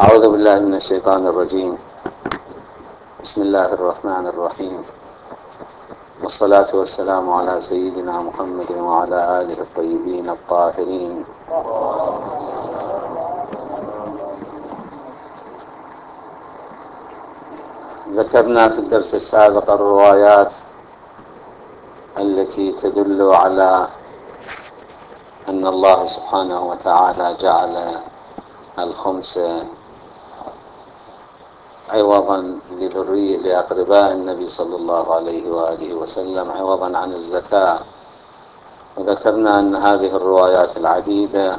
أعوذ بالله من الشيطان الرجيم. بسم الله الرحمن الرحيم، والصلاة والسلام على سيدنا محمد وعلى آله الطيبين الطاهرين. ذكرنا في الدرس السابق الروايات التي تدل على أن الله سبحانه وتعالى جعل الخمس عوضا لأقرباء النبي صلى الله عليه وآله وسلم، عوضا عن الزكاة. وذكرنا أن هذه الروايات العديدة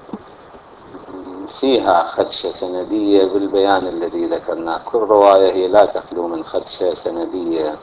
فيها خدشة سندية بالبيان الذي ذكرناه. كل رواية هي لا تخلو من خدشة سندية،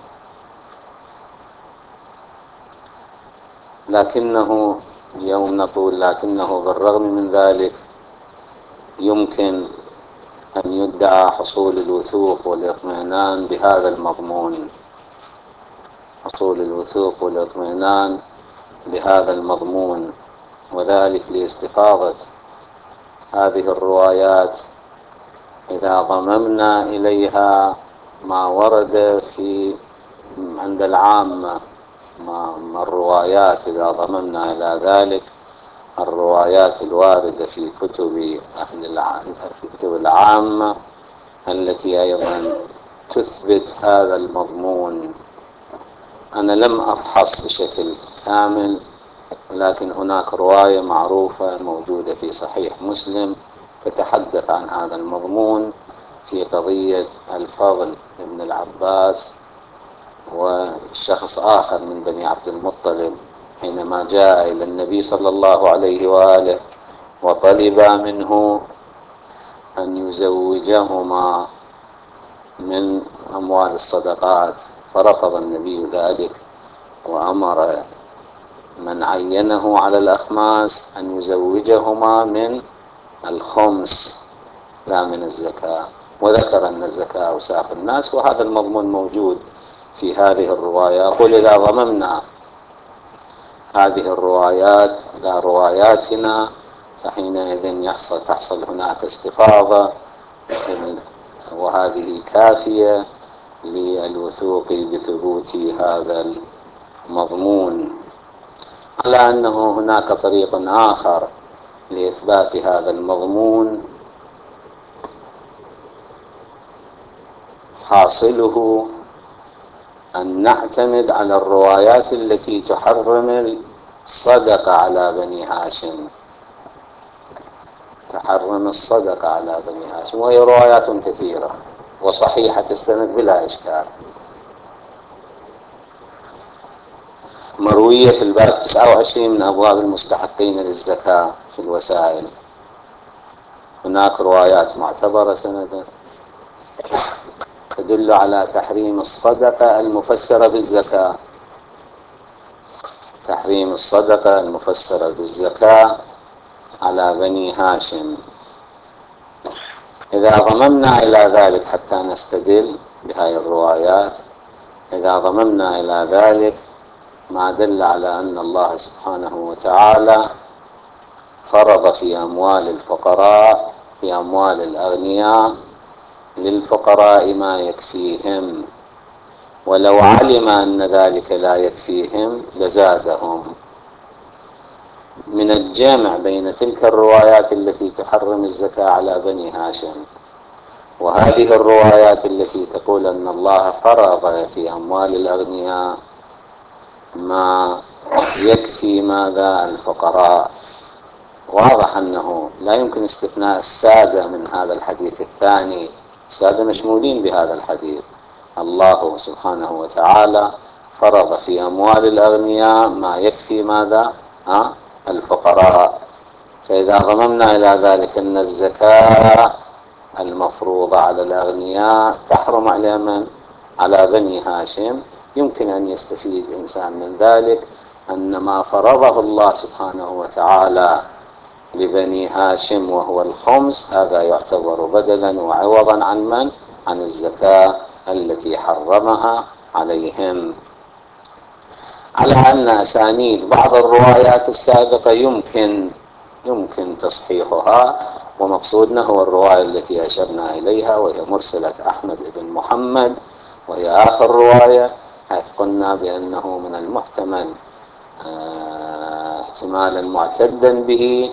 لكنه اليوم نقول لكنه بالرغم من ذلك يمكن أن يدعى حصول الوثوق والاطمئنان بهذا المضمون، حصول الوثوق والاطمئنان بهذا المضمون، وذلك لاستفاضة هذه الروايات إذا ضممنا إليها ما ورد عند العامة، ما الروايات إذا ضممنا إلى ذلك الروايات الواردة في كتب في كتب العامة التي أيضا تثبت هذا المضمون. أنا لم أفحص بشكل كامل، لكن هناك رواية معروفة موجودة في صحيح مسلم تتحدث عن هذا المضمون في قضية الفضل ابن العباس وشخص آخر من بني عبد المطلب، حينما جاء إلى النبي صلى الله عليه وآله وطلب منه أن يزوجهما من أموال الصدقات، فرفض النبي ذلك وأمر من عينه على الأخماس أن يزوجهما من الخمس لا من الزكاة، وذكر أن الزكاة أوساخ الناس، وهذا المضمون موجود في هذه الرواية. أقول إذا ضممنا هذه الروايات إلى رواياتنا فحينئذ تحصل هناك استفاضة، وهذه كافية للوثوق بثبوت هذا المضمون. على أنه هناك طريق آخر لإثبات هذا المضمون، حاصله أن نعتمد على الروايات التي تحرم الصدقة على بني هاشم، تحرم الصدقة على بني هاشم، وهي روايات كثيرة وصحيحة السند بلا إشكال، مروية في الباب 29 من أبواب المستحقين للزكاة في الوسائل. هناك روايات معتبرة سندا تدل على تحريم الصدقة المفسرة بالزكاة، تحريم الصدقة المفسرة بالزكاة على بني هاشم. إذا ضممنا إلى ذلك حتى نستدل بهذه الروايات، إذا ضممنا إلى ذلك ما دل على أن الله سبحانه وتعالى فرض في أموال الفقراء، في أموال الأغنياء للفقراء ما يكفيهم، ولو علم أن ذلك لا يكفيهم لزادهم. من الجمع بين تلك الروايات التي تحرم الزكاة على بني هاشم وهذه الروايات التي تقول أن الله فرض في أموال الأغنياء ما يكفي ماذا الفقراء، واضح أنه لا يمكن استثناء السادة من هذا الحديث الثاني، السادة مشمولين بهذا الحديث. الله سبحانه وتعالى فرض في أموال الأغنياء ما يكفي ماذا الفقراء. فإذا ضممنا إلى ذلك أن الزكاة المفروضة على الأغنياء تحرم على من؟ على بني هاشم، يمكن أن يستفيد إنسان من ذلك أن ما فرضه الله سبحانه وتعالى لبني هاشم وهو الخمس هذا يعتبر بدلا وعوضا عن من؟ عن الزكاة التي حرمها عليهم. على أن أسانيد بعض الروايات السابقة يمكن تصحيحها، ومقصودنا هو الرواية التي أشرنا إليها وهي مرسلة أحمد بن محمد، وهي آخر رواية، حيث قلنا بأنه من المحتمل احتمالا معتدا به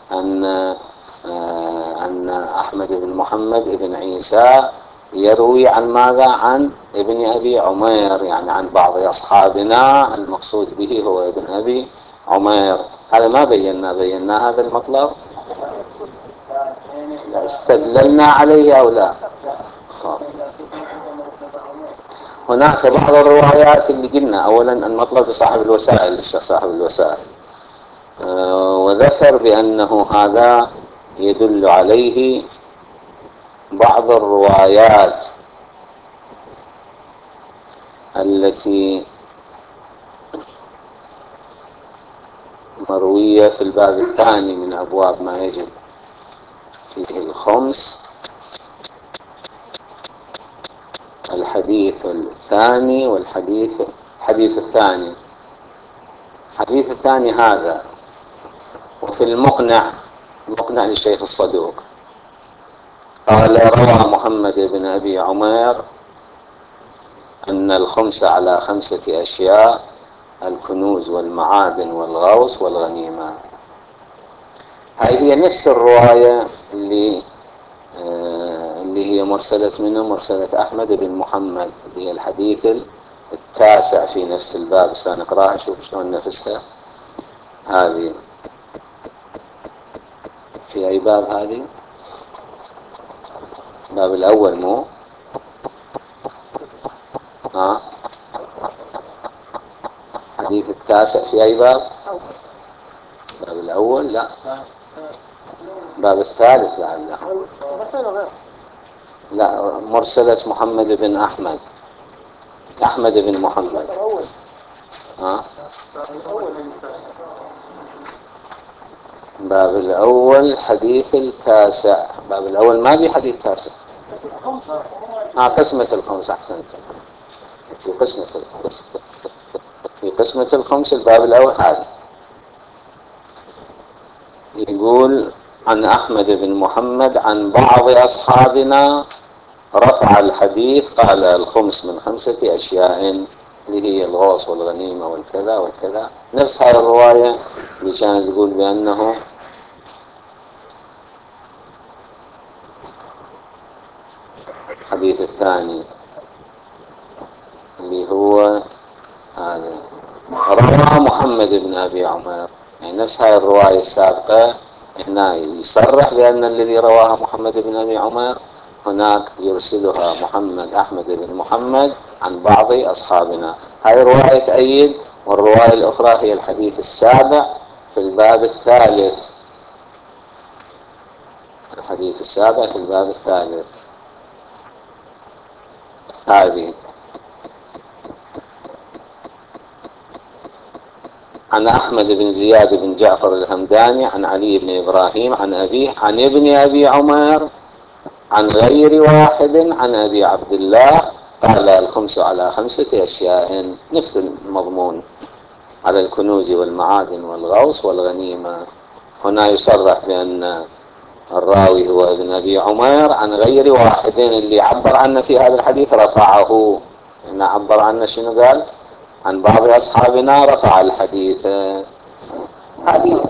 أن أحمد بن محمد بن عيسى يروي عن ماذا؟ عن ابن أبي عمير، يعني عن بعض أصحابنا، المقصود به هو ابن أبي عمير. هذا ما بينا هذا المطلب، استدللنا عليه أو لا؟ هناك بعض الروايات اللي قلنا أولا المطلب لصاحب الوسائل، الشيخ صاحب الوسائل، وذكر بأنه هذا يدل عليه بعض الروايات التي مروية في الباب الثاني من أبواب ما يجب فيه الخمس. الحديث الثاني الحديث الثاني هذا، وفي المقنع للشيخ الصدوق قال: روى محمد بن أبي عمير أن الخمس على 5 أشياء: الكنوز والمعادن والغوص والغنيمة. هذه هي نفس الرواية اللي هي مرسلة أحمد بن محمد، اللي هي الحديث 9 في نفس الباب. سنقراها شوف شلون نفسها. هذه في أي باب؟ هذه الباب الأول مو حديث 9 في أي باب؟ الباب الأول؟ لا، الباب الثالث لعله. لا، مرسلة محمد بن أحمد بن محمد. باب الأول حديث 9. باب الأول ما في حديث 9. قسمة الخمس. أحسنت. في قسمة الخمس الباب الأول هذا يقول: عن أحمد بن محمد عن بعض أصحابنا رفع الحديث، قال: الخمس من 5 أشياء، اللي هي الغوص والغنيمة والكذا والكذا. نفس هذه الرواية اللي كانت تقول بأنه الحديث الثاني اللي هو هذا رواه محمد بن أبي عمير، يعني نفس هذه الرواية السابقة. هنا يصرح بأن الذي رواها محمد بن أبي عمير، هناك يرسلها أحمد بن محمد عن بعض أصحابنا. هذه الرواية تأيد. والرواية الأخرى هي الحديث 7 في الباب الثالث. الحديث 7 في الباب الثالث هذه: عن أحمد بن زياد بن جعفر الهمداني عن علي بن إبراهيم عن أبيه عن ابن أبي عمير عن غير واحد عن أبي عبد الله قال: الخمس على 5 أشياء. نفس المضمون، على الكنوز والمعادن والغوص والغنيمة. هنا يصرح بأن الراوي هو ابن أبي عمير عن غير واحد، اللي عبر عنه في هذا الحديث رفعه. هنا عبر عنه شنو قال؟ عن بعض أصحابنا رفع الحديث. هذه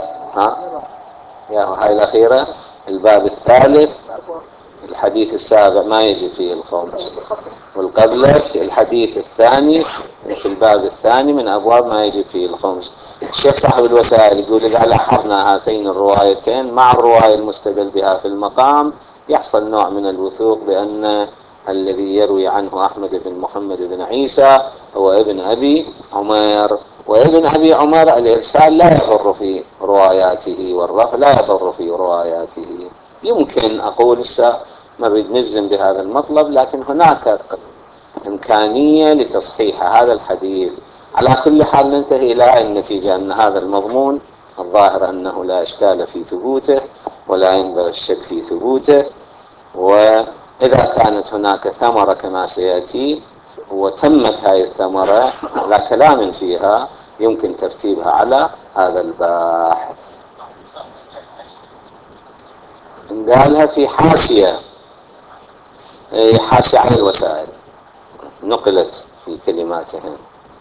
هاي الأخيرة الباب الثالث الحديث 7 ما يجي فيه الخمس، والقبلة الحديث الثاني في الباب الثاني من أبواب ما يجي فيه الخمس. الشيخ صاحب الوسائل يقول: إذا لاحظنا هاتين الروايتين مع الرواية المستدل بها في المقام، يحصل نوع من الوثوق بأن الذي يروي عنه أحمد بن محمد بن عيسى هو ابن أبي عمير. وابن أبي عمير الإرسال لا يضر في رواياته، والرفع لا يضر في رواياته. يمكن أقول ما نريد نجزم بهذا المطلب، لكن هناك إمكانية لتصحيح هذا الحديث. على كل حال ننتهي إلى النتيجة أن هذا المضمون الظاهر أنه لا إشكال في ثبوته ولا ينبغي الشك في ثبوته. وإذا كانت هناك ثمرة كما سيأتي وتمت هذه الثمرة على كلام فيها، يمكن ترتيبها على هذا الباحث. قالها في حاشية، حاشية على الوسائل، نقلت في كلماتهم.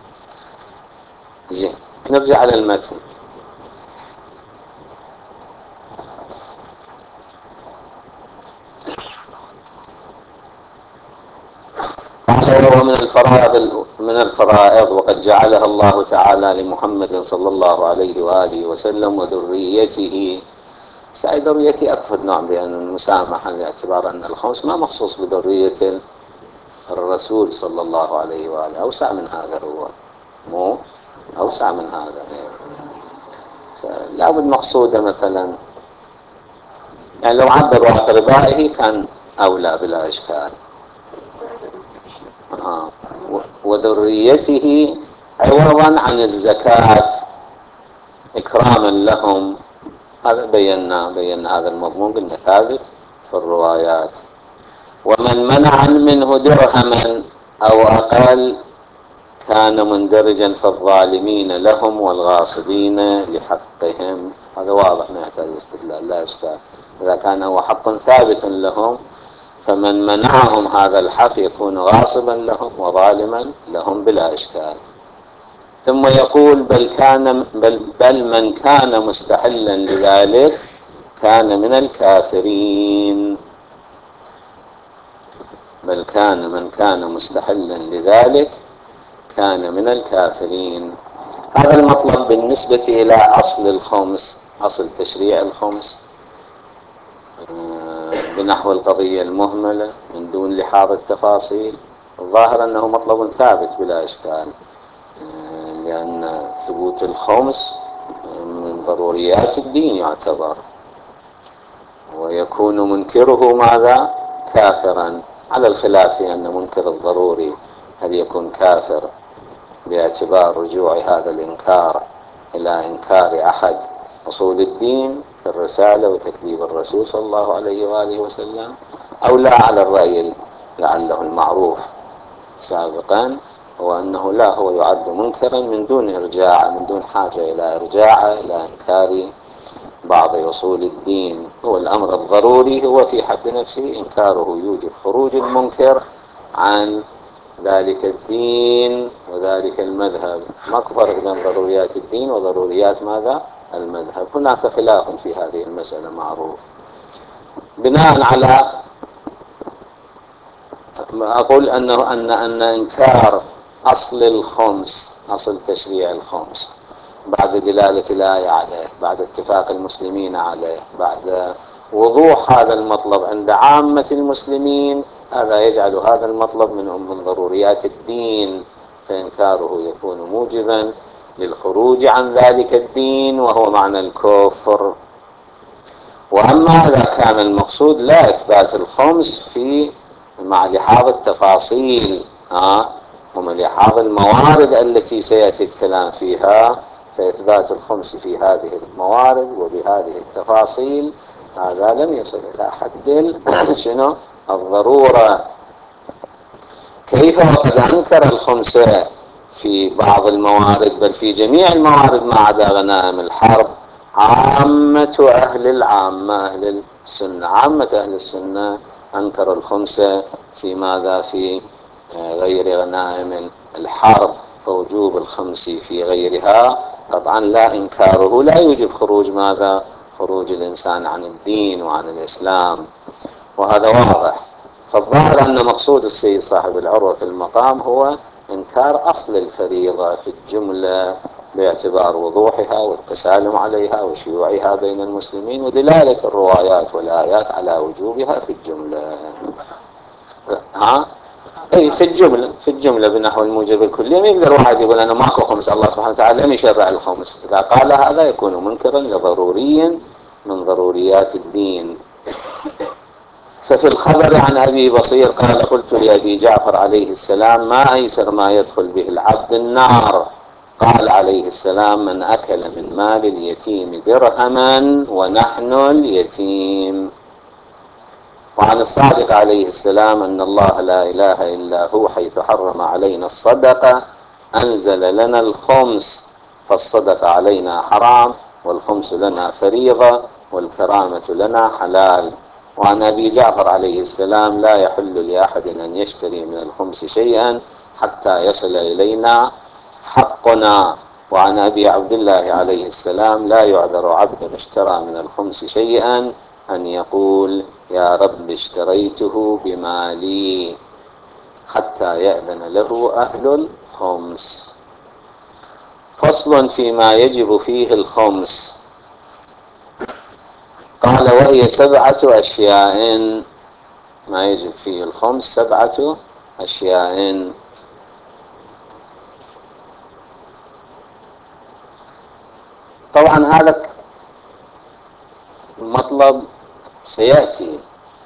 زين، نرجع على المتن. قال وهو من الفرائض وقد جعلها الله تعالى لمحمد صلى الله عليه وآله وسلم وذريته. ذريته أكثر نوع بأن المسامحة، باعتبار أن الخمس ما مخصوص بذرية الرسول صلى الله عليه وآله، أوسع من هذا، هو مو أوسع من هذا. لا بد مقصودة مثلا، يعني لو عبروا أقربائه كان أولى بلا إشكال. وذريته عوضا عن الزكاة إكراما لهم. هذا بينا هذا المضمون، قلنا ثابت في الروايات. ومن منع منه درهما أو أقل كان مندرجا في الظالمين لهم والغاصبين لحقهم. هذا واضح ما يحتاج استدلال، لا إشكال. إذا كان هو حق ثابت لهم، فمن منعهم هذا الحق يكون غاصبا لهم وظالما لهم بلا إشكال. ثم يقول بل من كان مستحلا لذلك كان من الكافرين. من كان مستحلا لذلك كان من الكافرين. هذا المطلب بالنسبة إلى أصل الخمس، أصل تشريع الخمس، بنحو القضية المهملة من دون لحاظ التفاصيل. الظاهر أنه مطلب ثابت بلا إشكال، لأن ثبوت الخمس من ضروريات الدين يعتبر، ويكون منكره ماذا؟ كافرا، على الخلاف في أن منكر الضروري هل يكون كافر باعتبار رجوع هذا الإنكار إلى إنكار أحد أصول الدين كالرسالة وتكذيب الرسول صلى الله عليه وآله وسلم، أو لا، على الرأي لعله المعروف سابقا، هو أنه لا، هو يعد منكرا من دون حاجة إلى إرجاع إلى إنكار بعض أصول الدين. هو الأمر الضروري هو في حد نفسه إنكاره يوجب خروج المنكر عن ذلك الدين وذلك المذهب. ما فرق بين ضروريات الدين وضروريات ماذا؟ المذهب. هناك خلاف في هذه المسألة معروف. بناء على أقول أن إنكار أصل الخمس، أصل تشريع الخمس، بعد دلالة الآية عليه، بعد اتفاق المسلمين عليه، بعد وضوح هذا المطلب عند عامة المسلمين، هذا يجعل هذا المطلب من ضروريات الدين، فإنكاره يكون موجبا للخروج عن ذلك الدين، وهو معنى الكفر. وأما إذا كان المقصود لا إثبات الخمس مع لحاظ التفاصيل ومع لحاظ الموارد التي سيأتي الكلام فيها، فإثبات الخمس في هذه الموارد وبهذه التفاصيل هذا لم يصل إلى حد شنو؟ الضرورة. كيف وقد أنكر الخمس في بعض الموارد، بل في جميع الموارد ما عدا غنائم الحرب. عامة أهل السنة، عامة أهل السنة أنكر الخمس في ماذا؟ في غير غنائم الحرب. فوجوب الخمس في غيرها قطعا لا إنكاره لا يوجب خروج ماذا؟ خروج الإنسان عن الدين وعن الإسلام، وهذا واضح. فالظاهر أن مقصود السيد صاحب العروة في المقام هو إنكار أصل الفريضة في الجملة باعتبار وضوحها والتسالم عليها وشيوعها بين المسلمين ودلالة الروايات والآيات على وجوبها في الجملة. أي في الجملة بنحو الموجب الكلي. ما يقدر واحد يقول أنا ماكو خمس، الله سبحانه وتعالى لم يشرع الخمس. إذا قال هذا يكون منكرا لضروري من ضروريات الدين. ففي الخبر عن أبي بصير قال قلت لأبي جعفر عليه السلام ما أيسر ما يدخل به العبد النار؟ قال عليه السلام من أكل من مال اليتيم درهما ونحن اليتيم. وعن الصادق عليه السلام أن الله لا إله إلا هو حيث حرم علينا الصدقة أنزل لنا الخمس، فالصدقة علينا حرام والخمس لنا فريضة، والكرامة لنا حلال. وعن أبي جعفر عليه السلام: لا يحل لأحد أن يشتري من الخمس شيئا حتى يصل إلينا حقنا. وعن أبي عبد الله عليه السلام: لا يعذر عبد اشترى من الخمس شيئا أن يقول: يا رب اشتريته بمالي، حتى يأذن له أهل الخمس. فصل فيما يجب فيه الخمس. قال: وهي 7 أشياء. ما يجب فيه الخمس 7 أشياء. طبعا هذا المطلب سيأتي،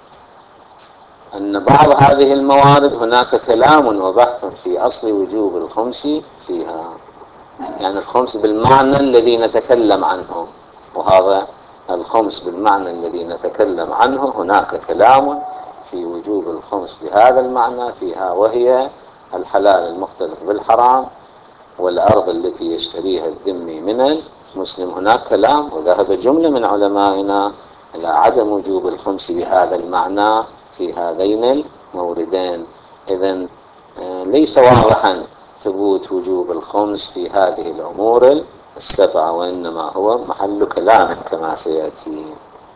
أن بعض هذه الموارد هناك كلام وبحث في أصل وجوب الخمس فيها، يعني الخمس بالمعنى الذي نتكلم عنه، وهذا الخمس بالمعنى الذي نتكلم عنه هناك كلام في وجوب الخمس بهذا المعنى فيها، وهي الحلال المختلط بالحرام والأرض التي يشتريها الذمي من المسلم. هناك كلام، وذهب جملة من علمائنا إلى عدم وجوب الخمس بهذا المعنى في هذين الموردين. إذن ليس واضحا ثبوت وجوب الخمس في هذه الأمور 7، وإنما هو محل كلام كما سيأتي.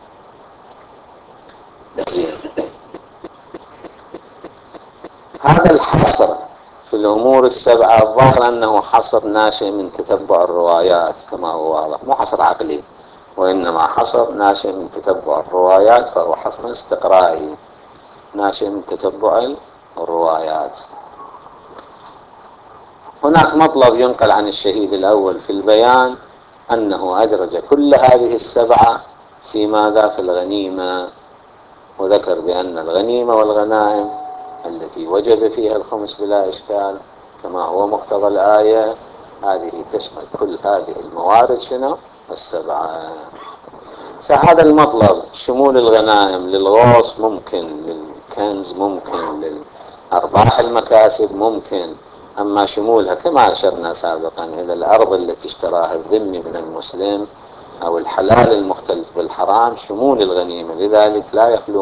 هذا الحصر في الأمور 7 الظاهر أنه حصر ناشئ من تتبع الروايات كما هو واضح، مو حصر عقلي، وإنما حصر ناشئ من تتبع الروايات، فهو حصر استقرائي ناشئ من تتبع الروايات. هناك مطلب ينقل عن الشهيد الأول في البيان أنه أدرج كل هذه 7 في ماذا؟ في الغنيمة، وذكر بأن الغنيمة والغنائم التي وجب فيها الخمس بلا إشكال كما هو مقتضى الآية، هذه تشمل كل هذه الموارد شنو؟ 7. هذا المطلب شمول الغنائم للغوص ممكن، للكنز ممكن، للأرباح المكاسب ممكن، أما شمولها كما أشرنا سابقا إلى الأرض التي اشتراها الذمي من المسلم أو الحلال المختلف بالحرام، شمول الغنيمة، لذلك لا يخلو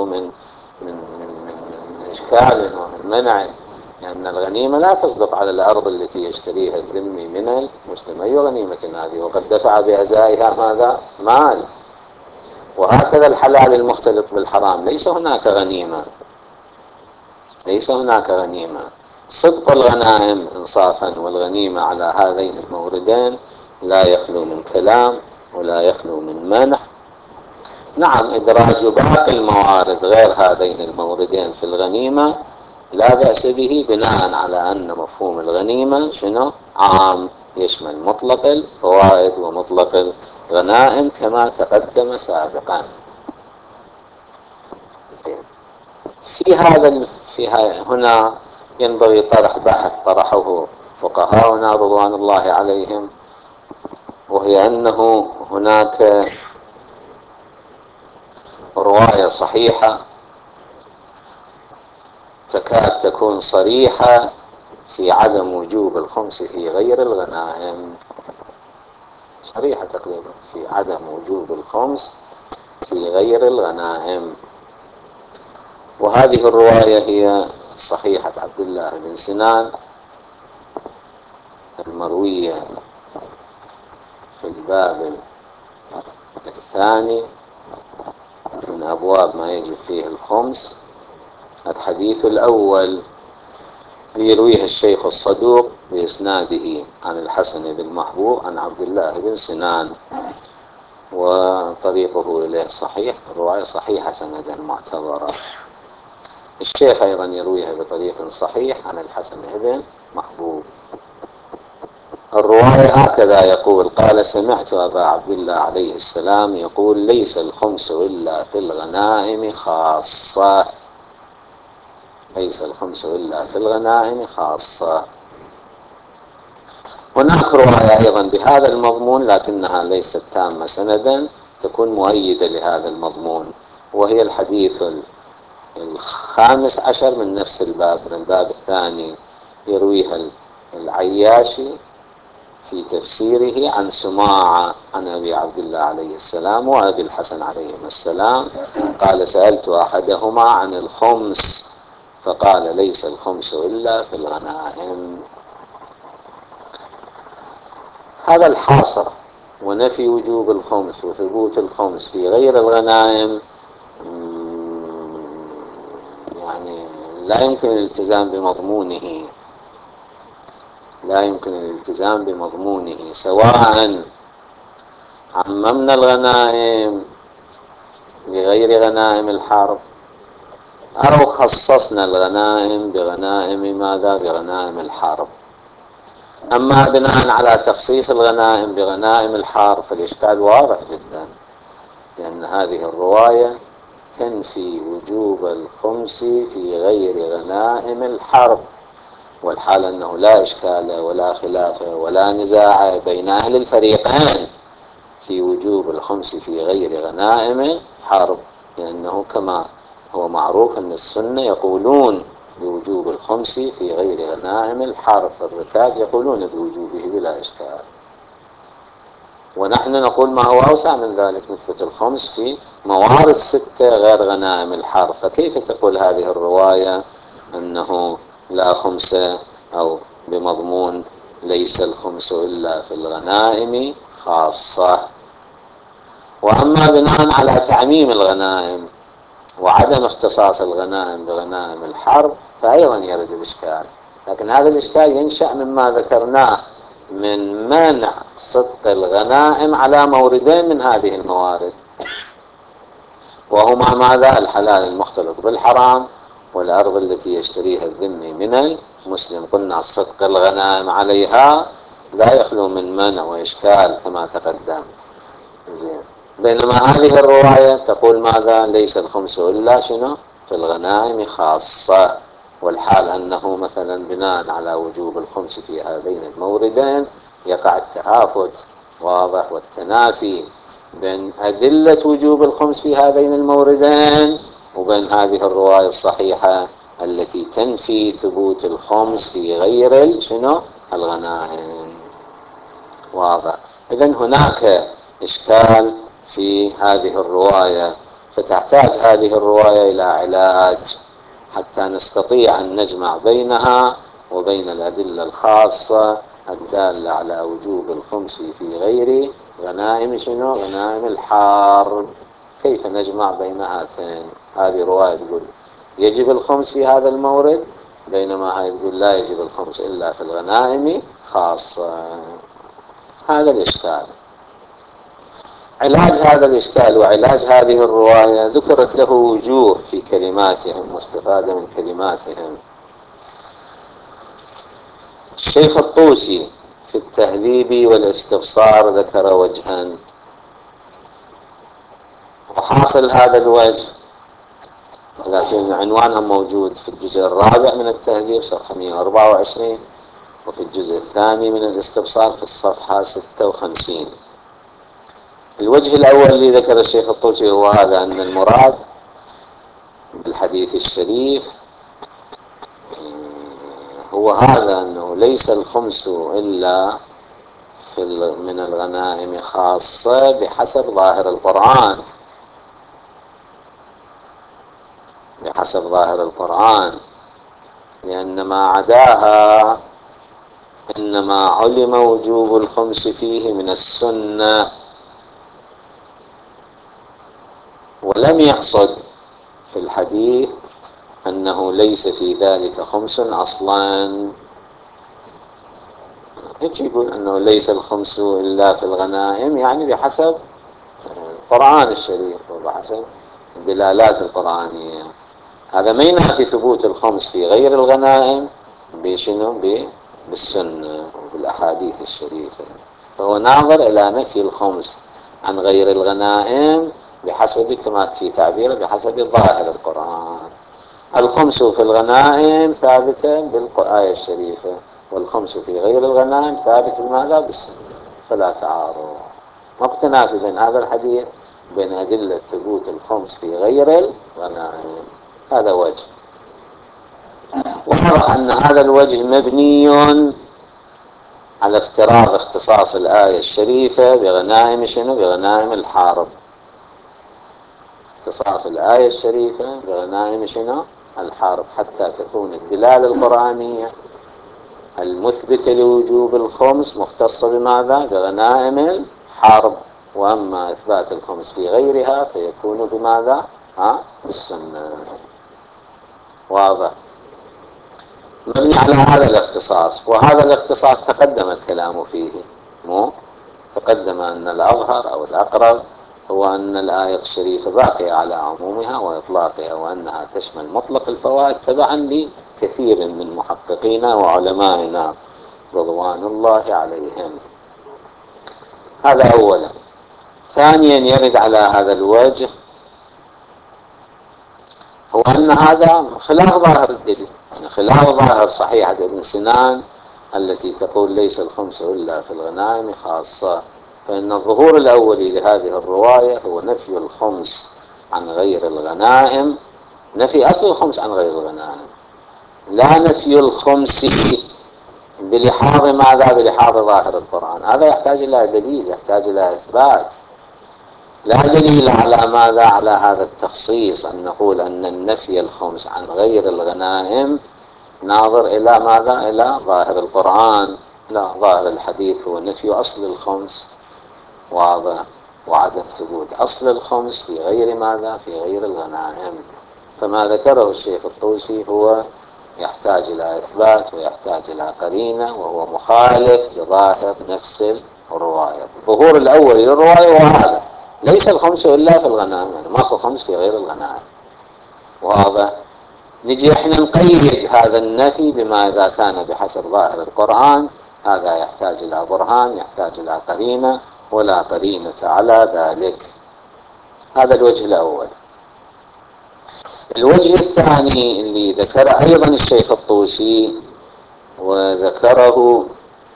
من إشكال ومن منع، لأن الغنيمة لا تصدق على الأرض التي يشتريها الذمي من المسلم. أي غنيمة هذه؟ وقد دفع بأزائها ماذا؟ مال. وهكذا الحلال المختلط بالحرام ليس هناك غنيمة، ليس هناك غنيمة. صدق الغنائم إنصافا والغنيمة على هذين الموردين لا يخلو من كلام ولا يخلو من منع. نعم، إدراج باقي الموارد غير هذين الموردين في الغنيمة لا بأس به، بناء على أن مفهوم الغنيمة شنو؟ عام، يشمل مطلق الفوائد ومطلق الغنائم كما تقدم سابقا. هنا ينبغي طرح بحث طرحه فقهاؤنا رضوان الله عليهم، وهي أنه هناك رواية صحيحة تكاد تكون صريحة في عدم وجوب الخمس في غير الغنائم، صريحة تقريبا في عدم وجوب الخمس في غير الغنائم. وهذه الرواية هي صحيحة عبد الله بن سنان المروية في الباب الثاني من أبواب ما يجب فيه الخمس. الحديث الأول يرويه الشيخ الصدوق بإسناده عن الحسن بن محبوب عن عبد الله بن سنان، وطريقه إليه صحيح، الرواية صحيحة سندا معتبرة. الشيخ أيضا يرويها بطريق صحيح عن الحسن بن محبوب. الرواية هكذا يقول: قال: سمعت أبا عبد الله عليه السلام يقول: ليس الخمس إلا في الغنائم خاصة، ليس الخمس إلا في الغنائم خاصة. هناك رواية أيضا بهذا المضمون لكنها ليست تامة سندا، تكون مؤيدة لهذا المضمون، وهي الحديث 15 من نفس الباب، من الباب الثاني، يرويها العياشي في تفسيره عن سماعة عن أبي عبد الله عليه السلام وأبي الحسن عليهما السلام قال: سألت أحدهما عن الخمس فقال: ليس الخمس إلا في الغنائم. هذا الحاصر ونفي وجوب الخمس وثبوت الخمس في غير الغنائم يعني لا يمكن الالتزام بمضمونه، لا يمكن الالتزام بمضمونه، سواء عممنا الغنائم بغير غنائم الحرب أو خصصنا الغنائم بغنائم ماذا؟ بغنائم الحرب. أما بناء على تخصيص الغنائم بغنائم الحرب فالإشكال واضح جدا، لأن هذه الرواية تنفي وجوب الخمس في غير غنائم الحرب، والحال أنه لا إشكال ولا خلاف ولا نزاع بين أهل الفريقين في وجوب الخمس في غير غنائم حرب، لأنه كما هو معروف أن السنة يقولون بوجوب الخمس في غير غنائم الحرب، الركاز يقولون بوجوبه بلا إشكال، ونحن نقول ما هو أوسع من ذلك، نثبت الخمس في موارد 6 غير غنائم الحرب. فكيف تقول هذه الرواية أنه لا خمس أو بمضمون ليس الخمس إلا في الغنائم خاصة؟ وأما بناء على تعميم الغنائم وعدم اختصاص الغنائم بغنائم الحرب فأيضا يرد الإشكال، لكن هذا الإشكال ينشأ مما ذكرناه من منع صدق الغنائم على موردين من هذه الموارد، وهما ماذا؟ الحلال المختلط بالحرام والأرض التي يشتريها الذمي من المسلم. قلنا صدق الغنائم عليها لا يخلو من منع وإشكال كما تقدم. زين. بينما هذه الرواية تقول ماذا؟ ليس الخمس إلا شنو؟ في الغنائم خاصة، والحال أنه مثلا بناء على وجوب الخمس في هذين الموردين يقع التهافت واضح والتنافي بين أدلة وجوب الخمس في هذين الموردين وبين هذه الرواية الصحيحة التي تنفي ثبوت الخمس في غير شنو؟ الغنائم. واضح. إذن هناك إشكال في هذه الرواية، فتحتاج هذه الرواية إلى علاج حتى نستطيع أن نجمع بينها وبين الأدلة الخاصة الدالة على وجوب الخمس في غير غنائم شنو؟ غنائم الحرب. كيف نجمع بين هاتين؟ هذه رواية تقول يجب الخمس في هذا المورد، بينما هذه تقول لا يجب الخمس إلا في الغنائم خاصة. هذا الإشكال. علاج هذا الإشكال وعلاج هذه الرواية ذكرت له وجوه في كلماتهم مستفادة من كلماتهم. الشيخ الطوسي في التهذيب والاستبصار ذكر وجها، وحاصل هذا الوجه لكن عنوانها موجود في الجزء الرابع من التهذيب صفحة 124، وفي الجزء الثاني من الاستبصار في الصفحة 56. الوجه الأول الذي ذكر الشيخ الطوسي هو هذا، أن المراد بالحديث الشريف هو هذا، أنه ليس الخمس إلا من الغنائم خاصة بحسب ظاهر القرآن، بحسب ظاهر القرآن، لأن ما عداها إنما علم وجوب الخمس فيه من السنة، ولم يقصد في الحديث أنه ليس في ذلك خمس أصلا. يقول أنه ليس الخمس إلا في الغنائم، يعني بحسب القرآن الشريف وبحسب الدلالات القرآنية. هذا ما ينافي ثبوت الخمس في غير الغنائم بشنو؟ بالسنة وبالأحاديث الشريفة. فهو ناظر إلى نفي الخمس عن غير الغنائم بحسب كما في تعبيره بحسب ظاهر القرآن. الخمس في الغنائم ثابتة بالآية الشريفة، والخمس في غير الغنائم ثابت بماذا؟ بالسنة، فلا تعارض. ما تنافي بين هذا الحديث بين أدلة ثبوت الخمس في غير الغنائم. هذا وجه. واضح أن هذا الوجه مبني على افتراض اختصاص الآية الشريفة بغنائم شنو؟ بغنائم الحارب. اختصاص الآية الشريفة بغنائم شنو؟ الحارب، حتى تكون الدلالة القرآنية المثبتة لوجوب الخمس مختصة بماذا؟ بغنائم الحرب. وأما إثبات الخمس في غيرها فيكون بماذا؟ بالسنة. واضح؟ مبني على هذا الاختصاص، وهذا الاختصاص تقدم الكلام فيه. مو تقدم أن الأظهر أو الأقرب هو أن الآية الشريفة باقية على عمومها وإطلاقها، وأنها تشمل مطلق الفوائد تبعا لكثير من محققينا وعلمائنا رضوان الله عليهم. هذا أولا. ثانيا، يرد على هذا الوجه هو أن هذا خلاف ظاهر الدليل، يعني خلاف ظاهر صحيحة ابن سنان التي تقول ليس الخمس إلا في الغنائم خاصة. فإن الظهور الأولي لهذه الرواية هو نفي الخمس عن غير الغنائم، نفي أصل الخمس عن غير الغنائم، لا نفي الخمس بلحاظ ماذا؟ بلحاظ ظاهر القرآن. هذا يحتاج إلى دليل، يحتاج إلى إثبات. لا دليل على ماذا؟ على هذا التخصيص، أن نقول أن النفي الخمس عن غير الغنائم ناظر إلى ماذا؟ إلى ظاهر القرآن. لا، ظاهر الحديث هو نفي أصل الخمس، واضح، وعدم ثبوت أصل الخمس في غير ماذا؟ في غير الغنائم. فما ذكره الشيخ الطوسي هو يحتاج إلى إثبات ويحتاج إلى قرينة، وهو مخالف لظاهر نفس الرواية. الظهور الأول للرواية هو هذا، ليس الخمس إلا في الغنائم، يعني ماكو خمس في غير الغنائم. واضح؟ نجي احنا نقيد هذا النفي بما إذا كان بحسب ظاهر القرآن، هذا يحتاج إلى برهان، يحتاج إلى قرينة، ولا قرينة على ذلك. هذا الوجه الأول. الوجه الثاني اللي ذكر أيضا الشيخ الطوسي وذكره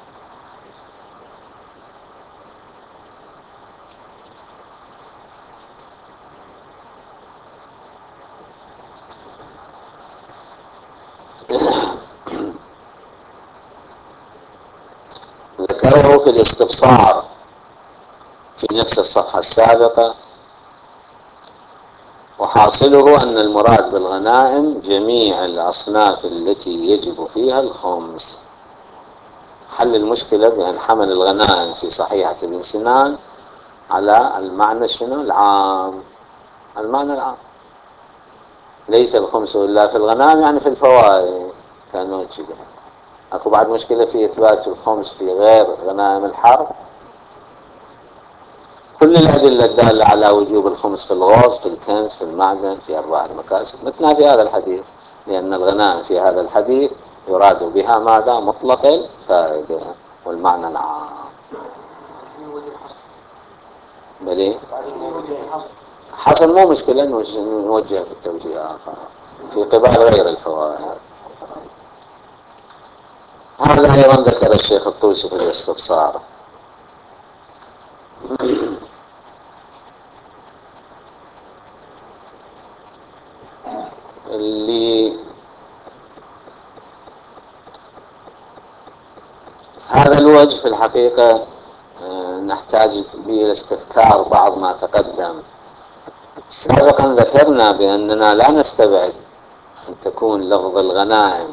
ذكره في الاستبصار في نفس الصفحة السابقة، وحاصله أن المراد بالغنائم جميع الأصناف التي يجب فيها الخمس. حل المشكلة بأن حمل الغنائم في صحيحة ابن سنان على المعنى شنو؟ العام، المعنى العام، ليس الخمس إلا في الغنائم، يعني في الفوائد. كانوا كذا. أكو بعد مشكلة في إثبات الخمس في غير غنائم الحرب. كل الأدلة الدالة على وجوب الخمس في الغوص، في الكنز، في المعدن، في أرباح المكاسب مثنى في هذا الحديث، لأن الغنائم في هذا الحديث يراد بها ماذا؟ مطلق الفائدة والمعنى العام. بلي حصل مو مشكلة نوجه في التوجيه آخر في قبال غير الفوائد. هذا أيضا ذكر الشيخ الطوسي في الاستبصار. اللي هذا الوجه في الحقيقة نحتاج به إلى استذكار بعض ما تقدم. سابقا ذكرنا بأننا لا نستبعد أن تكون لفظ الغنائم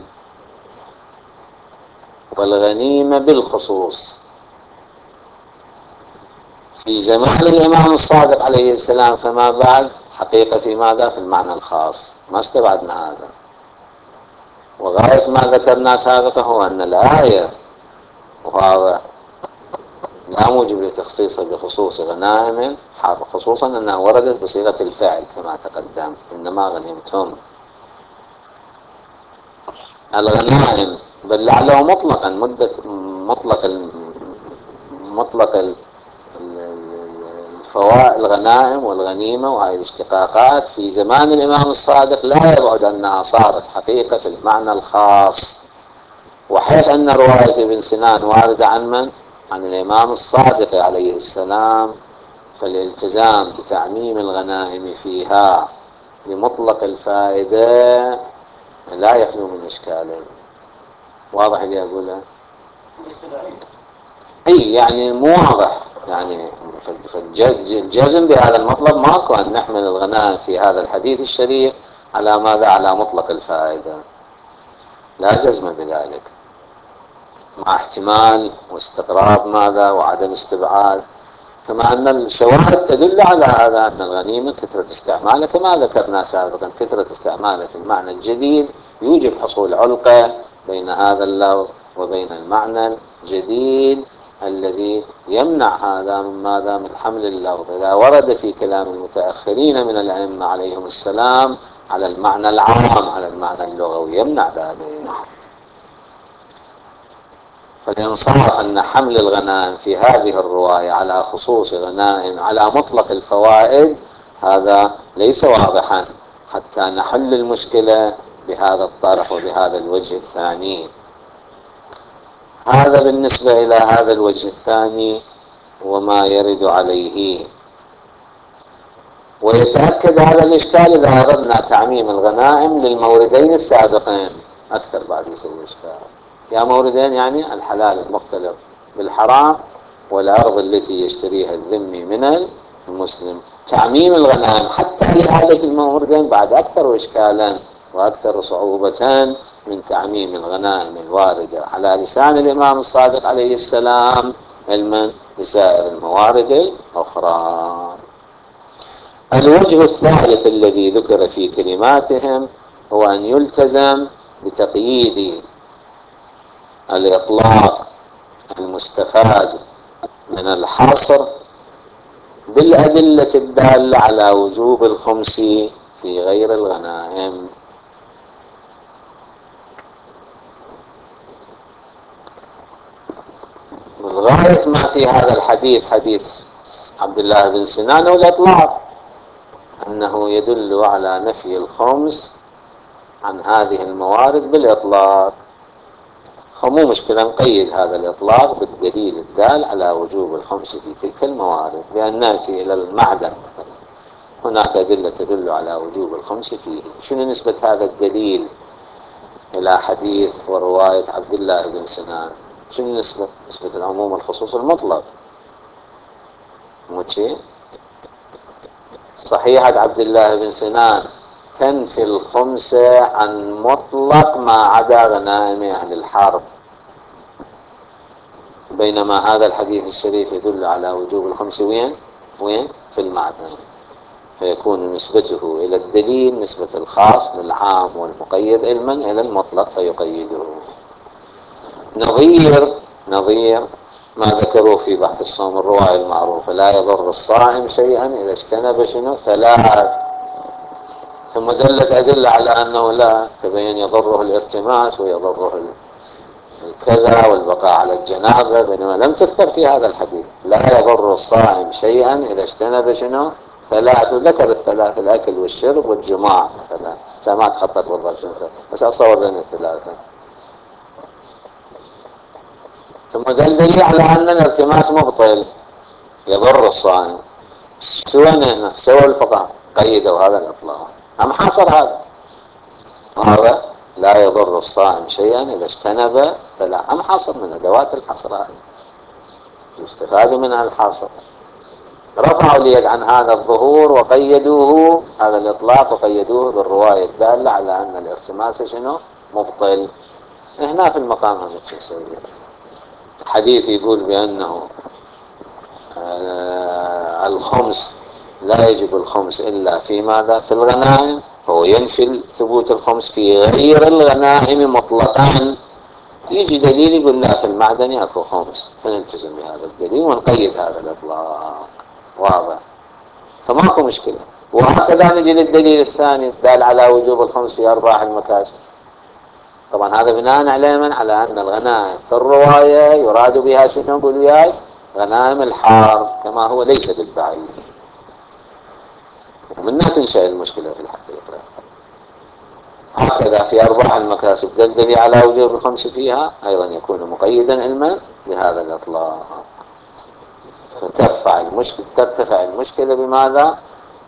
والغنيمة بالخصوص في زمان الإمام الصادق عليه السلام، فما بعد حقيقة في ماذا؟ في المعنى الخاص. ما استبعدنا هذا، وغاية ما ذكرنا سابقا هو أن الآية وهذا لا موجب لتخصيصه بخصوص غنائم حرب، خصوصا أنها وردت بصيغة الفعل كما تقدم، إنما غنمتم الغنائم، بل لعله مطلقا مدة مطلق الفوائد الغنائم والغنيمة وهذه الاشتقاقات في زمان الإمام الصادق لا يبعد أنها صارت حقيقة في المعنى الخاص. وحيث أن رواية ابن سنان واردة عن من؟ عن الإمام الصادق عليه السلام، فالالتزام بتعميم الغنائم فيها لمطلق الفائدة لا يخلو من إشكال. واضح اللي أقوله؟ أي يعني مو واضح يعني. فالجزم بهذا المطلب ماكو، أن نحمل الغنائم في هذا الحديث الشريف على ماذا؟ على مطلق الفائدة، لا جزم بذلك، مع احتمال واستقراب ماذا وعدم استبعاد. كما أن الشواهد تدل على هذا، أن الغنيمة كثرة استعمالها كما ذكرنا سابقا، كثرة استعمالها في المعنى الجديد يوجب حصول علقة بين هذا اللفظ وبين المعنى الجديد الذي يمنع هذا من ماذا؟ من حمل اللفظ إذا ورد في كلام المتأخرين من الأئمة عليهم السلام على المعنى العام، على المعنى اللغوي، يمنع ذلك. فالإنصاف أن حمل الغنائم في هذه الرواية على خصوص غنائم على مطلق الفوائد هذا ليس واضحا، حتى نحل المشكلة بهذا الطرح وبهذا الوجه الثاني. هذا بالنسبة إلى هذا الوجه الثاني وما يرد عليه. ويتأكد هذا الإشكال إذا أردنا تعميم الغنائم للموردين السابقين أكثر، بعد يصير الإشكال يا موردين يعني الحلال المختلط بالحرام والأرض التي يشتريها الذمي من المسلم. تعميم الغنائم حتى لهذه الموردين بعد أكثر إشكالا وأكثر صعوبة من تعميم الغنائم الواردة على لسان الإمام الصادق عليه السلام علما بسائر الموارد الأخرى. الوجه الثالث الذي ذكر في كلماتهم هو أن يلتزم بتقييد الإطلاق المستفاد من الحصر بالأدلة الدالة على وجوب الخمس في غير الغنائم. والغاية ما في هذا الحديث، حديث عبد الله بن سنان، والإطلاق أنه يدل على نفي الخمس عن هذه الموارد بالإطلاق. مو مشكلة نقيد هذا الإطلاق بالدليل الدال على وجوب الخمس في تلك الموارد، بأن نأتي إلى المعدن مثلا، هناك أدلة تدل على وجوب الخمس فيه. شنو نسبة هذا الدليل إلى حديث ورواية عبد الله بن سنان؟ شنو نسبة العموم والخصوص المطلق؟ مو شيء صحيحة عبد الله بن سنان تنفي الخمس عن مطلق ما عدا غنائم أهل الحرب، بينما هذا الحديث الشريف يدل على وجوب الخمس وين في المعدن، فيكون نسبته إلى الدليل نسبة الخاص للعام والمقيد علما إلى المطلق فيقيده. نظير ما ذكروه في بحث الصوم الرواية المعروفة: لا يضر الصائم شيئا إذا اجتنب شنو 3، ثم دلت أدلة على أنه لا تبين يضره الارتماس ويضره الكذا والبقاء على الجنابة، بينما لم تذكر في هذا الحديث لا يضر الصائم شيئا إذا اجتنب شنو 3، وذكر الثلاث: الأكل والشرب والجماع مثلا، ما تخطط بالضبط بس أصور بين الثلاثة. ثم دليل على أن الالتماس مبطل يضر الصائم. سوى الفقهاء قيدوا هذا الإطلاق أم حصر هذا لا يضر الصائم شيئا إذا اجتنب 3، أم حصر من أدوات الحصر هذا يستفاد منها الحاصر. رفعوا اليد عن هذا الظهور وقيدوه هذا الإطلاق وقيدوه بالرواية الدالة على أن الارتماس شنو مبطل. هنا في المقام هم يسوي حديث يقول بأنه الخمس لا يجب الخمس إلا في ماذا؟ في الغنائم، فهو ينفي ثبوت الخمس في غير الغنائم مطلقا. يجي دليل يقول لا في المعدن اكو خمس، فنلتزم بهذا الدليل ونقيد هذا الإطلاق. واضح؟ فماكو مشكلة. وهكذا نجي للدليل الثاني الدال على وجوب الخمس في أرباح المكاسب. طبعا هذا بناء على من؟ على أن الغنائم في الرواية يراد بها شنو؟ نقول وياي غنائم الحرب، كما هو ليس بالبعيد. ومنها تنشأ المشكلة في الحقيقة. هكذا في أرباح المكاسب دليل على وجوب الخمس فيها أيضا يكون مقيدا علما بهذا الإطلاق. ترتفع المشكلة بماذا؟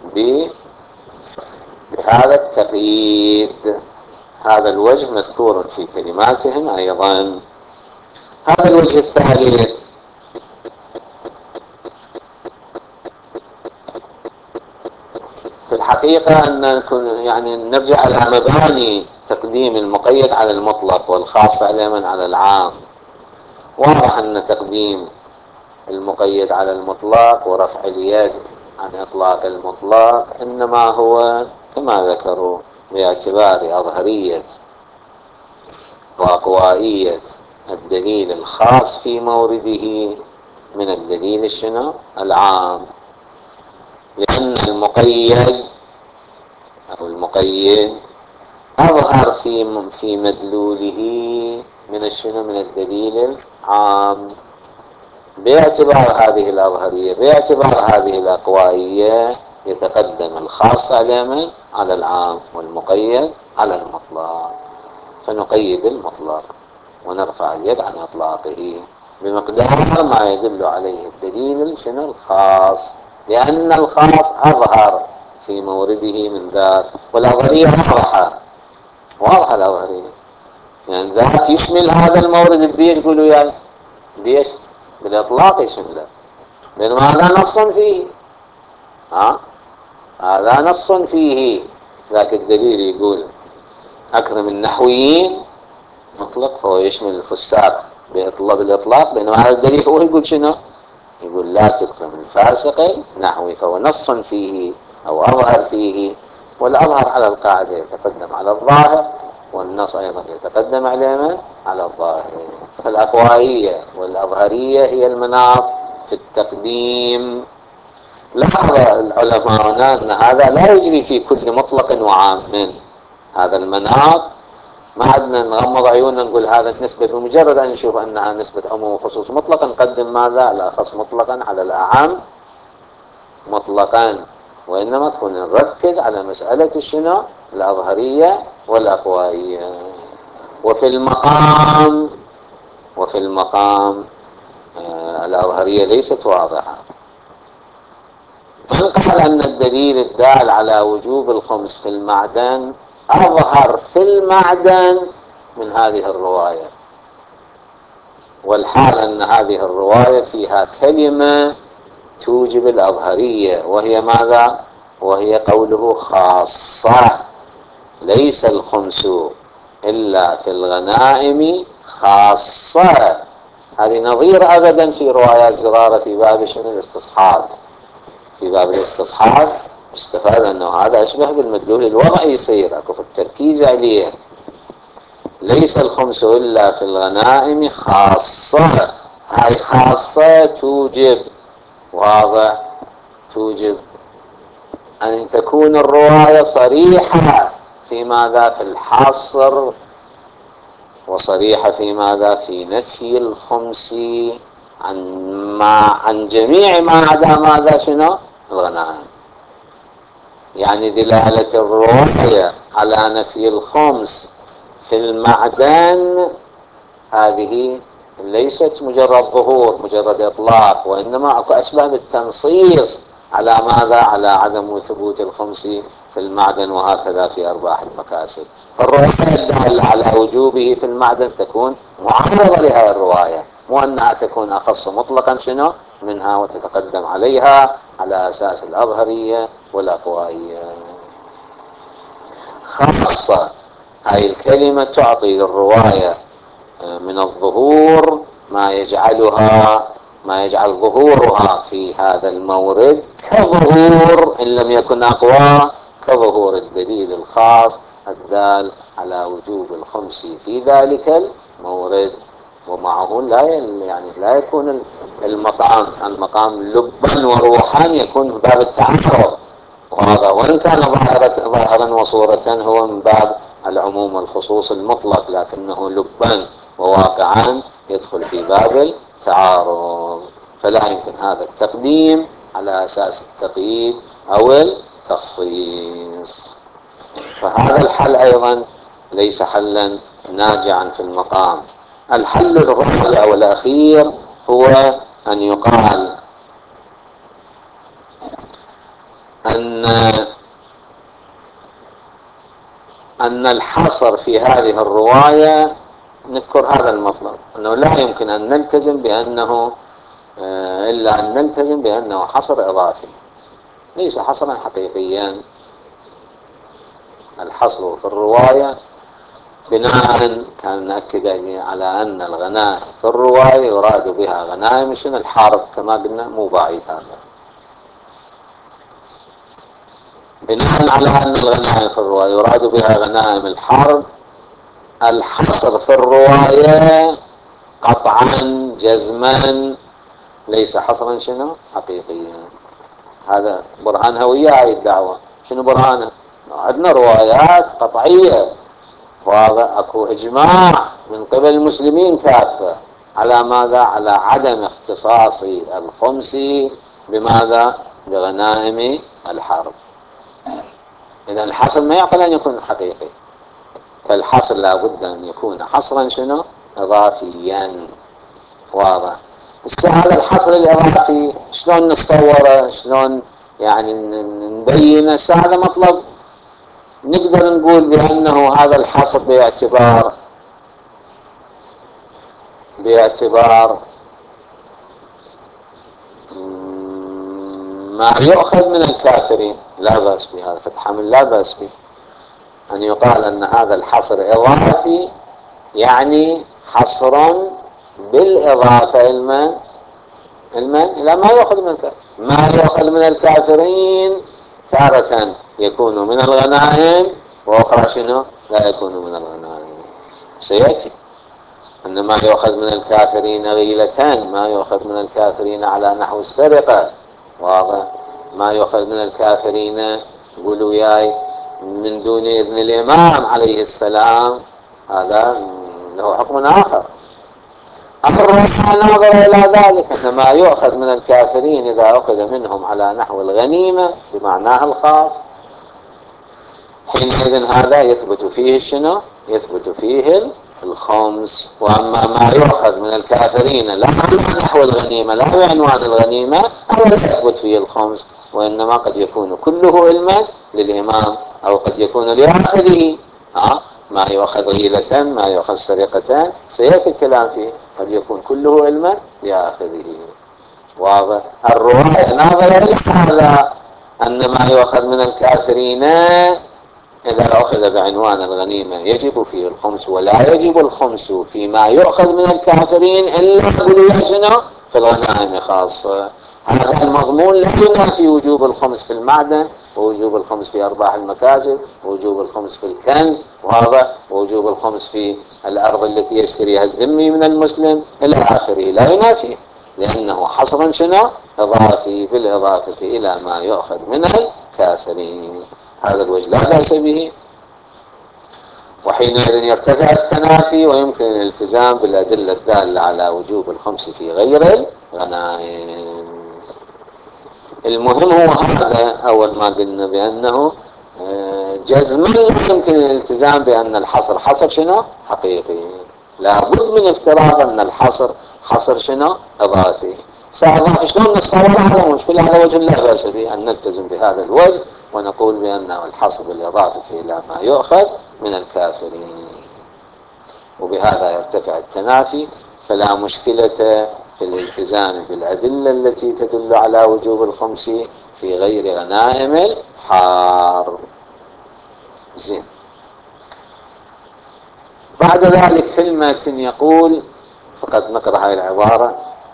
بهذا التقييد. هذا الوجه مذكور في كلماتهم أيضا. هذا الوجه الثالث الحقيقة أن نكون يعني نرجع على مباني تقديم المقيد على المطلق والخاص علما على العام. واضح أن تقديم المقيد على المطلق ورفع اليد عن إطلاق المطلق إنما هو كما ذكروا باعتبار أظهرية وأقوائية الدليل الخاص في مورده من الدليل شنو العام، لأن المقيد أو المقيد أظهر في مدلوله من الشنو من الدليل العام. باعتبار هذه الأظهرية باعتبار هذه الأقوائية يتقدم الخاص على العام والمقيد على المطلق، فنقيد المطلق ونرفع اليد عن إطلاقه بمقدار ما يدل عليه الدليل شنو الخاص، لأن الخاص أظهر في مورده من ذاك، والأظهرية واضحة الأظهرية، يعني ذاك يشمل هذا المورد بيش يقولوا يعني بيش بالإطلاق يشمله، لأنه هذا نص فيه هذا نص فيه. ذاك الدليل يقول أكرم النحويين مطلق فهو يشمل الفساق بالإطلاق، بينما هذا الدليل هو يقول شنو؟ يقول لا تكرم الفاسق نحوي، فهو نص فيه أو أظهر فيه، والأظهر على القاعدة يتقدم على الظاهر، والنص أيضا يتقدم على الظاهر. فالأقوائية والأظهرية هي المناط في التقديم. لاحظ العلماء هنا أن هذا لا يجري في كل مطلق وعام، من هذا المناط ما عدنا نغمض عيوننا نقول هذا النسبة، بمجرد أن نشوف أنها نسبة عموم وخصوص مطلقا نقدم ماذا الأخص مطلقا على الأعم مطلقا، وإنما تكون نركز على مسألة الشنو الأظهرية والأقوائية. وفي المقام الأظهرية ليست واضحة. من قال أن الدليل الدال على وجوب الخمس في المعدن أظهر في المعدن من هذه الرواية، والحال أن هذه الرواية فيها كلمة توجب الأظهرية، وهي ماذا؟ وهي قوله خاصة ليس الخمس إلا في الغنائم خاصة. هذه نظير أبدا في روايات زرارة في باب شنو الاستصحاب. في باب الاستصحاب استفاد أنه هذا أشبه بالمدلول الوضعي، يصير أكو في التركيز عليه. ليس الخمس إلا في الغنائم خاصة، هاي خاصة توجب، واضح، توجب أن تكون الرواية صريحة في ماذا في الحصر، وصريحة في ماذا في نفي الخمس عن جميع ما عدا ماذا شنو الغنائم. يعني دلالة الرواية على نفي الخمس في المعدن هذه ليست مجرد ظهور مجرد إطلاق، وإنما أكو أشبه بالتنصيص على ماذا على عدم ثبوت الخمس في المعدن، وهكذا في أرباح المكاسب. فالرواية الدالة على وجوبه في المعدن تكون معارضة لهذه الرواية، مو أنها تكون أخص مطلقا شنو منها وتتقدم عليها على أساس الأظهرية والأقوائية. خاصة هاي الكلمة تعطي للرواية من الظهور ما يجعل ظهورها في هذا المورد كظهور إن لم يكن أقوى كظهور الدليل الخاص الدال على وجوب الخمس في ذلك المورد. ومعه لا يكون المقام لبا وروحا، يكون من باب التعارض، وهذا وإن كان ظاهرا وصورة هو من باب العموم والخصوص المطلق، لكنه لبا وواقعا يدخل في باب التعارض، فلا يمكن هذا التقديم على أساس التقييد أو التخصيص. فهذا الحل أيضا ليس حلا ناجعا في المقام. الحل الرابع والأخير هو أن يقال أن الحصر في هذه الرواية نذكر هذا المطلب، أنه لا يمكن أن نلتزم بأنه إلا أن نلتزم بأنه حصر إضافي، ليس حصرا حقيقيا، الحصر في الرواية بناء كان نأكد يعني على أن الغنائم في الرواية يراد بها غنائم شنو الحرب، كما قلنا مو بعيد هذا. بناء على أن الغنائم في الرواية يراد بها غنائم الحرب، الحصر في الرواية قطعا جزما ليس حصرا شنو حقيقيا. هذا برهانها ويا هاي الدعوة. شنو برهانها؟ عندنا روايات قطعية، وهذا اكو اجماع من قبل المسلمين كافة على ماذا؟ على عدم اختصاص الخمس بماذا؟ بغنائم الحرب. اذا الحصر ما يعقل ان يكون حقيقي، فالحصر لابد ان يكون حصرا شنو؟ اضافيا. واضح؟ بس هذا الحصر الاضافي شلون نتصوره؟ شلون يعني نبينه؟ هذا مطلب نقدر نقول بانه هذا الحصر باعتبار ما يؤخذ من الكافرين لا بأس به، هذا فتح من لا بأس به أن يقال أن هذا الحصر إضافي، يعني حصرا بالإضافة إلى ما يؤخذ من الكافرين. ما يؤخذ من الكافرين تارة يكون من الغنائم، وأخرى شنو؟ لا يكون من الغنائم. سيأتي أن ما يؤخذ من الكافرين غيلتان، ما يؤخذ من الكافرين على نحو السرقة. واضح؟ ما يؤخذ من الكافرين قولوا وياي من دون إذن الإمام عليه السلام، هذا له حكم آخر. الرواية ناظر إلى ذلك أن ما يؤخذ من الكافرين إذا أخذ منهم على نحو الغنيمة بمعناها الخاص، حينئذ هذا يثبت فيه شنو؟ يثبت فيه الخمس. واما ما يؤخذ من الكافرين لا على نحو الغنيمه، لا بعنوان الغنيمه، هذا لا يثبت فيه الخمس، وانما قد يكون كله علما للامام، او قد يكون لاخذه. ما يؤخذ غيلة، ما يؤخذ سرقة، سياتي الكلام فيه، قد يكون كله علما لاخذه. واضح؟ الروايه ناظره الى هذا ان ما يؤخذ من الكافرين إذا أخذ بعنوان الغنيمة يجب فيه الخمس، ولا يجب الخمس فيما يؤخذ من الكافرين إلا شنو؟ في الغنائم خاصة. هذا المضمون لا ينافي وجوب الخمس في المعدن، ووجوب الخمس في أرباح المكاسب، ووجوب الخمس في الكنز، وهذا ووجوب الخمس في الأرض التي يشتريها الذمي من المسلم إلى آخره، لا ينافي، لأنه حصرا شنو؟ إضافي بالإضافة إلى ما يؤخذ من الكافرين. هذا الوجه لا بأس به، وحينئذ يرتفع التنافي ويمكن الالتزام بالأدلة الدالة على وجوب الخمس في غير الغنائم. المهم هو هذا، أول ما قلنا بأنه جزما لا يمكن الالتزام بأن الحصر حصر شنو؟ حقيقي. لابد من افتراض أن الحصر حصر شنو؟ إضافي. سأضاف شلون نتصور هذا المشكلة؟ على وجه لا بأس به أن نلتزم بهذا الوجه ونقول بأنه الحصر بالإضافة إلى ما يؤخذ من الكافرين، وبهذا يرتفع التنافي، فلا مشكلة في الالتزام بالأدلة التي تدل على وجوب الخمس في غير غنائم الحرب. زين. بعد ذلك في المتن يقول، فقط نقرأ هاي العبارة: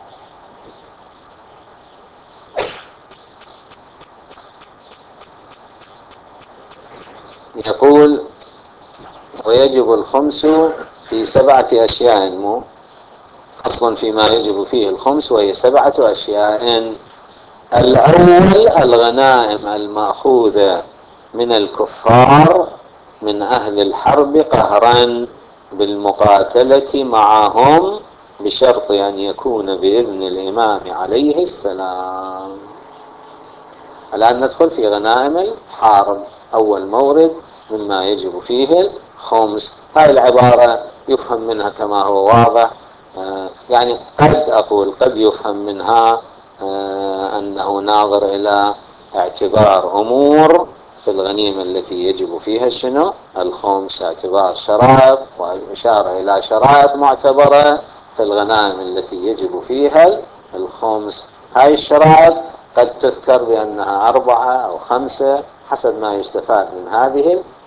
يقول: ويجب الخمس في 7 أشياء، مو فصل فيما يجب فيه الخمس، وهي 7 أشياء. الأول الغنائم المأخوذة من الكفار من أهل الحرب قهرا بالمقاتلة معهم، بشرط أن يكون بإذن الإمام عليه السلام. الآن ندخل في غنائم الحرب، أول مورد مما يجب فيه الخمس. هاي العبارة يفهم منها كما هو واضح، يعني قد يفهم منها أنه ناظر إلى اعتبار أمور في الغنيمة التي يجب فيها شنو؟ الخمس، اعتبار شرائط، وإشارة إلى شرائط معتبرة في الغنائم التي يجب فيها الخمس. هاي الشرائط قد تذكر بأنها 4 أو 5 حسب ما يستفاد من هذه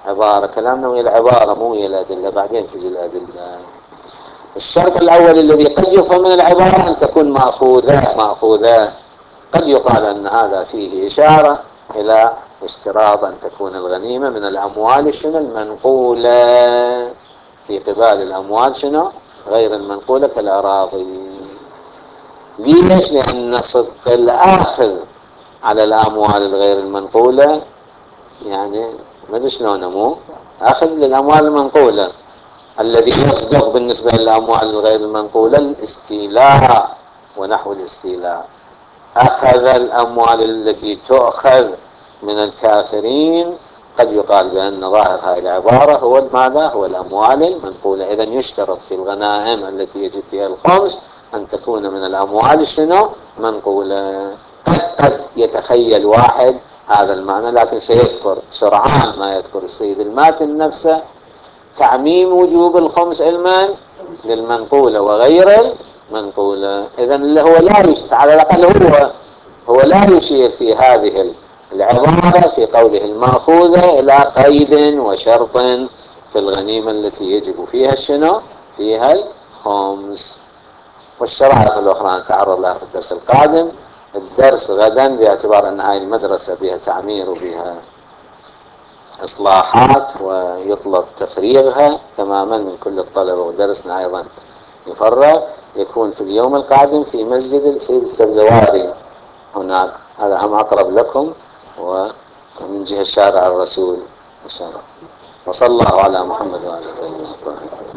عبارة كلامنا ويا العبارة مو ويا الأدلة، بعدين تجي الأدلة. الشرط الأول الذي قد يفهم من العبارة أن تكون مأخوذة. قد يقال أن هذا فيه إشارة إلى اشتراط أن تكون الغنيمة من الأموال شنو المنقولة، في قبال الأموال شنو غير المنقولة كالأراضي. ليش؟ لأن صدق الآخذ على الأموال الغير المنقولة يعني ما ادري شلون، مو أخذ للأموال المنقولة. الذي يصدق بالنسبة للأموال الغير المنقولة الاستيلاء ونحو الاستيلاء. أخذ الأموال التي تؤخذ من الكافرين، قد يقال بأن ظاهر هذه العبارة هو ماذا؟ هو الأموال المنقولة. إذن يشترط في الغنائم التي يجب فيها الخمس أن تكون من الأموال شنو منقولة. قد يتخيل واحد هذا المعنى، لكن سيذكر سرعان ما يذكر السيد الماتن نفسه تعميم وجوب الخمس علما للمنقولة وغير المنقولة. إذن هو لا على الأقل هو لا يشير في هذه العبارة في قوله المأخوذة إلى قيد وشرط في الغنيمة التي يجب فيها شنو؟ فيها الخمس. والشرائط الأخرى نتعرض لها في الدرس القادم. الدرس غدا باعتبار أن هذه المدرسة بها تعمير وبها إصلاحات ويطلب تفريغها تماما من كل الطلبة، ودرسنا أيضا يفرغ، يكون في اليوم القادم في مسجد السيد السبزواري هناك، هذا هم أقرب لكم ومن جهة شارع الرسول إن شاء الله. وصلى الله على محمد وعلى آله وصحبه.